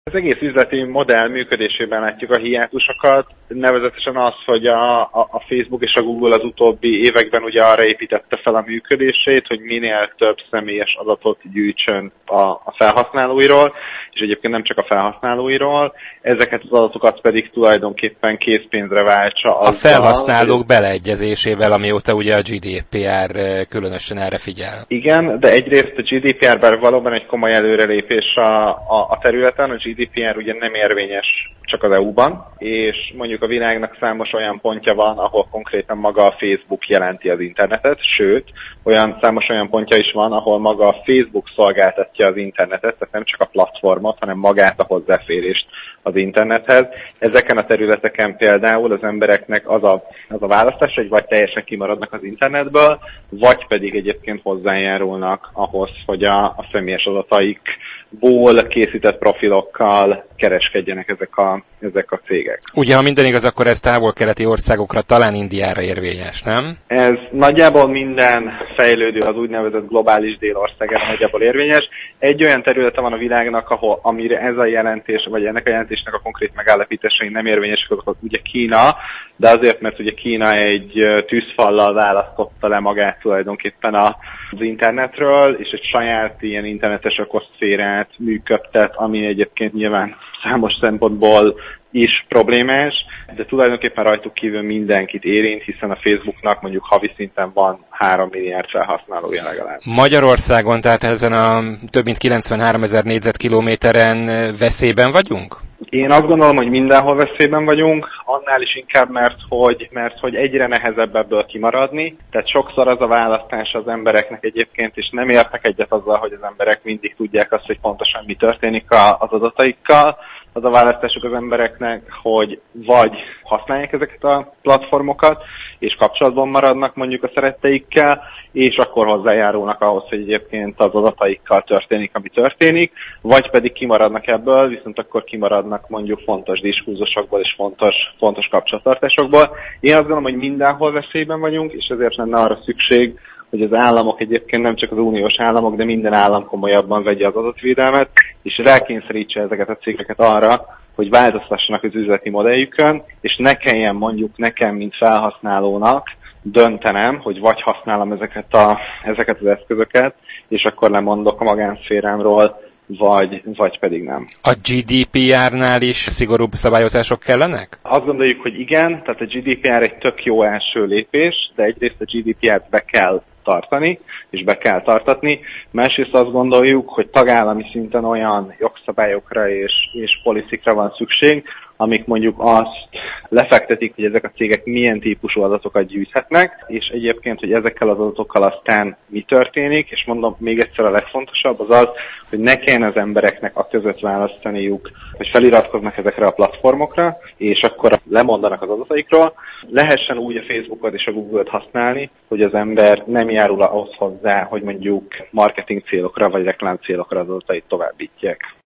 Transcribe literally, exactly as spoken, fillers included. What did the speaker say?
Az egész üzleti modell működésében látjuk a hiátusokat, nevezetesen az, hogy a, a, a Facebook és a Google az utóbbi években ugye arra építette fel a működését, hogy minél több személyes adatot gyűjtsön a, a felhasználóiról, és egyébként nem csak a felhasználóiról, ezeket az adatokat pedig tulajdonképpen készpénzre váltsa azzal, a felhasználók hogy... beleegyezésével, amióta ugye a G D P R különösen erre figyel. Igen, de egyrészt a G D P R bár valóban egy komoly előrelépés a, a, a területen, a G D P R ugye nem érvényes csak az é u-ban, és mondjuk a világnak számos olyan pontja van, ahol konkrétan maga a Facebook jelenti az internetet, sőt, olyan számos olyan pontja is van, ahol maga a Facebook szolgáltatja az internetet, tehát nem csak a platformot, hanem magát a hozzáférést az internethez. Ezeken a területeken például az embereknek az a, az a választás, hogy vagy teljesen kimaradnak az internetből, vagy pedig egyébként hozzájárulnak ahhoz, hogy a, a személyes adataikból készített profilokkal kereskedjenek ezek a, ezek a cégek. Ugye, ha minden igaz, akkor ez távol-keleti országokra, talán Indiára érvényes, nem? Ez nagyjából minden fejlődő, az úgynevezett globális délországára nagyjából érvényes. Egy olyan területe van a világnak, ahol amire ez a jelentés, vagy ennek a jelentésnek a konkrét megállapításai nem érvényesek, azok ugye Kína, de azért, mert ugye Kína egy tűzfallal választotta le magát tulajdonképpen az internetről, és egy saját ilyen internetes ökoszférát működtet, ami egyébként nyilván számos szempontból is problémás, de tulajdonképpen rajtuk kívül mindenkit érint, hiszen a Facebooknak mondjuk havi szinten van három milliárd felhasználója legalább. Magyarországon, tehát ezen a több mint kilencvenháromezer négyzetkilométeren veszélyben vagyunk? Én azt gondolom, hogy mindenhol veszélyben vagyunk, annál is inkább, mert hogy, mert hogy egyre nehezebb ebből kimaradni. Tehát sokszor az a választás az embereknek egyébként, és nem értek egyet azzal, hogy az emberek mindig tudják azt, hogy pontosan mi történik az adataikkal. Az a választásuk az embereknek, hogy vagy használják ezeket a platformokat, és kapcsolatban maradnak mondjuk a szeretteikkel, és akkor hozzájárulnak ahhoz, hogy egyébként az adataikkal történik, ami történik, vagy pedig kimaradnak ebből, viszont akkor kimaradnak mondjuk fontos diskurzusokból és fontos, fontos kapcsolattartásokból. Én azt gondolom, hogy mindenhol veszélyben vagyunk, és ezért lenne arra szükség, hogy az államok egyébként nem csak az uniós államok, de minden állam komolyabban vegye az adatvédelmet, és rákényszerítse ezeket a cégeket arra, hogy változtassanak az üzleti modelljükön, és ne kelljen mondjuk nekem, mint felhasználónak döntenem, hogy vagy használom ezeket, a, ezeket az eszközöket, és akkor lemondok a magánszférámról, vagy, vagy pedig nem. A G D P R-nál is szigorúbb szabályozások kellenek? Azt gondoljuk, hogy igen, tehát a G D P R egy tök jó első lépés, de egyrészt a G D P R-t be kell tartani, és be kell tartatni. Másrészt azt gondoljuk, hogy tagállami szinten olyan jogszabályokra és, és policikra van szükség, amik mondjuk azt lefektetik, hogy ezek a cégek milyen típusú adatokat gyűjthetnek, és egyébként, hogy ezekkel az adatokkal aztán mi történik, és mondom, még egyszer a legfontosabb az az, hogy ne kelljen az embereknek a között választaniuk, hogy feliratkoznak ezekre a platformokra, és akkor lemondanak az adataikról. Lehessen úgy a Facebookot és a Google-t használni, hogy az ember nem járul ahhoz hozzá, hogy mondjuk marketing célokra vagy reklám célokra az adatait továbbítják.